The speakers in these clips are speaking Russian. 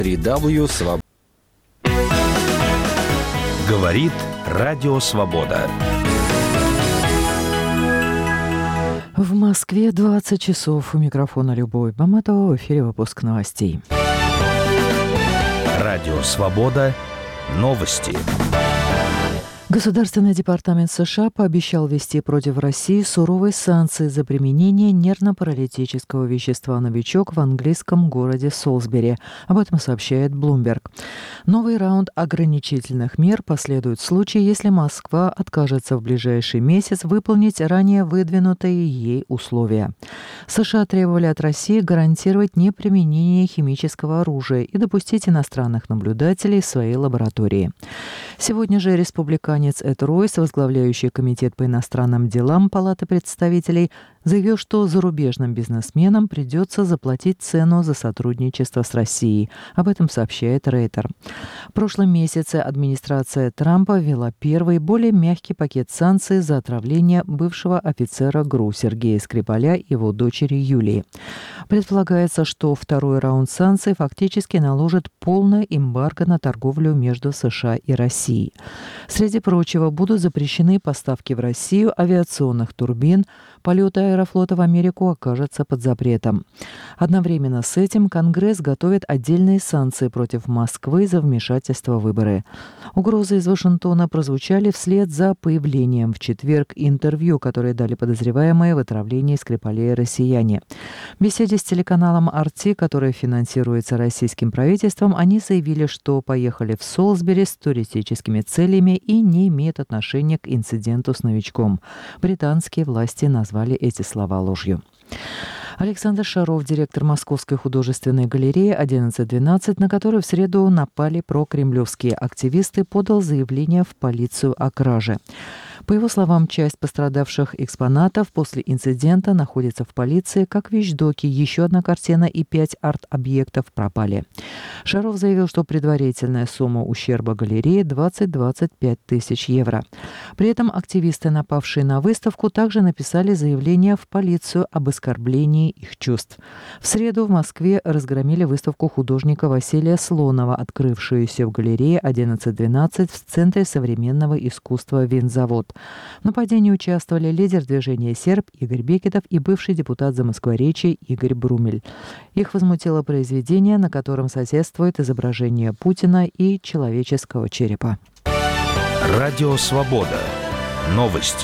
www.свобода. Говорит Радио Свобода. В Москве 20 часов. У микрофона Любовь Баматова. В эфире выпуск новостей. Радио Свобода. Новости. Государственный департамент США пообещал ввести против России суровые санкции за применение нервно-паралитического вещества «Новичок» в английском городе Солсбери. Об этом сообщает Bloomberg. Новый раунд ограничительных мер последует в случае, если Москва откажется в ближайший месяц выполнить ранее выдвинутые ей условия. США требовали от России гарантировать неприменение химического оружия и допустить иностранных наблюдателей в своей лаборатории. Сегодня же республиканец Эд Ройс, возглавляющий Комитет по иностранным делам Палаты представителей, заявил, что зарубежным бизнесменам придется заплатить цену за сотрудничество с Россией. Об этом сообщает Рейтер. В прошлом месяце администрация Трампа ввела первый, более мягкий пакет санкций за отравление бывшего офицера ГРУ Сергея Скрипаля и его дочери Юлии. Предполагается, что второй раунд санкций фактически наложит полное эмбарго на торговлю между США и Россией. Среди прочего, будут запрещены поставки в Россию авиационных турбин, полеты Аэрофлота в Америку окажутся под запретом. Одновременно с этим Конгресс готовит отдельные санкции против Москвы за вмешательство в выборы. Угрозы из Вашингтона прозвучали вслед за появлением в четверг интервью, которые дали подозреваемые в отравлении Скрипалей россияне. В беседе с телеканалом RT, который финансируется российским правительством, они заявили, что поехали в Солсбери с туристическими целями и не имеют отношения к инциденту с новичком. Британские власти назвали эти слова ложью. Александр Шаров, директор Московской художественной галереи 1112, на которую в среду напали прокремлевские активисты, подал заявление в полицию о краже. По его словам, часть пострадавших экспонатов после инцидента находится в полиции как вещдоки. Еще одна картина и 5 арт-объектов пропали. Шаров заявил, что предварительная сумма ущерба галереи 20-25 тысяч евро. При этом активисты, напавшие на выставку, также написали заявление в полицию об оскорблении их чувств. В среду в Москве разгромили выставку художника Василия Слонова, открывшуюся в галерее 1112 в Центре современного искусства «Винзавод». В нападении участвовали лидер движения «Серб» Игорь Бекетов и бывший депутат Замоскворечья Игорь Брумель. Их возмутило произведение, на котором соседствует изображение Путина и человеческого черепа. Радио Свобода. Новости.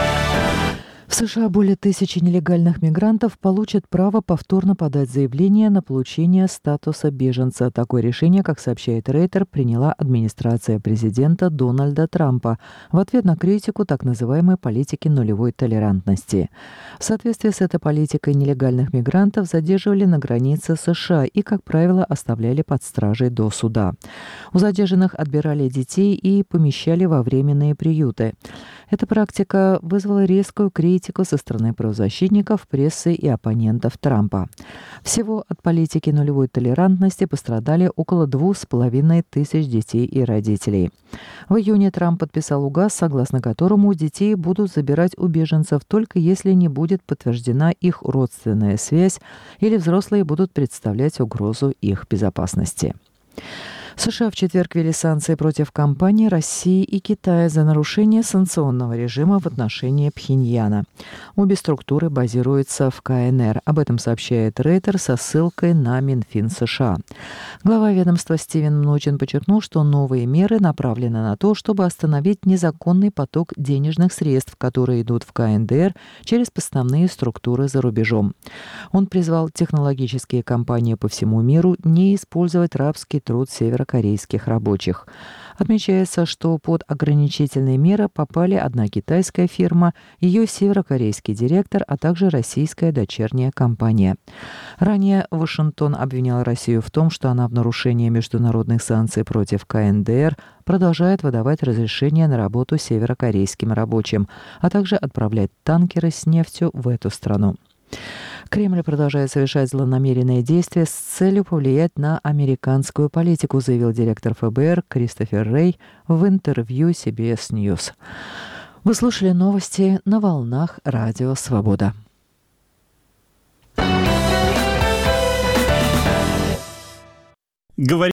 В США более 1000 нелегальных мигрантов получат право повторно подать заявление на получение статуса беженца. Такое решение, как сообщает Рейтер, приняла администрация президента Дональда Трампа в ответ на критику так называемой политики нулевой толерантности. В соответствии с этой политикой нелегальных мигрантов задерживали на границе США и, как правило, оставляли под стражей до суда. У задержанных отбирали детей и помещали во временные приюты. Эта практика вызвала резкую критику со стороны правозащитников, прессы и оппонентов Трампа. Всего от политики нулевой толерантности пострадали около 2500 детей и родителей. В июне Трамп подписал указ, согласно которому детей будут забирать у беженцев только если не будет подтверждена их родственная связь или взрослые будут представлять угрозу их безопасности. США в четверг ввели санкции против компаний России и Китая за нарушение санкционного режима в отношении Пхеньяна. Обе структуры базируются в КНР. Об этом сообщает Рейтер со ссылкой на Минфин США. Глава ведомства Стивен Мнучин подчеркнул, что новые меры направлены на то, чтобы остановить незаконный поток денежных средств, которые идут в КНДР через поставные структуры за рубежом. Он призвал технологические компании по всему миру не использовать рабский труд северокорейских рабочих. Отмечается, что под ограничительные меры попали одна китайская фирма, ее северокорейский директор, а также российская дочерняя компания. Ранее Вашингтон обвинял Россию в том, что она в нарушении международных санкций против КНДР продолжает выдавать разрешения на работу северокорейским рабочим, а также отправлять танкеры с нефтью в эту страну. Кремль продолжает совершать злонамеренные действия с целью повлиять на американскую политику, заявил директор ФБР Кристофер Рэй в интервью CBS News. Вы слушали новости на волнах Радио Свобода. говорить